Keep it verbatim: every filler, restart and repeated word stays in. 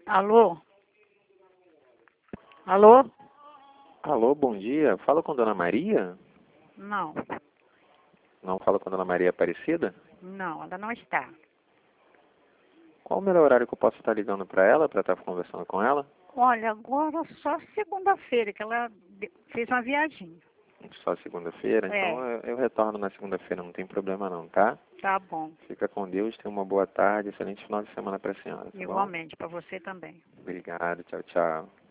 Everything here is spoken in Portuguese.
Alô? Alô? Alô, bom dia. Fala com Dona Maria? Não, Não fala com Dona Maria Aparecida? não, ela não está. Qual o melhor horário que eu posso estar ligando para ela, para estar conversando com ela? Olha, agora só segunda-feira que ela de- fez uma viagem. Só segunda-feira? É, Então eu, eu retorno na segunda-feira, não tem problema não, tá? tá bom. Fica com Deus, tenha uma boa tarde, excelente final de semana para a senhora, tá bom? Igualmente, para você também. Obrigado, tchau, tchau.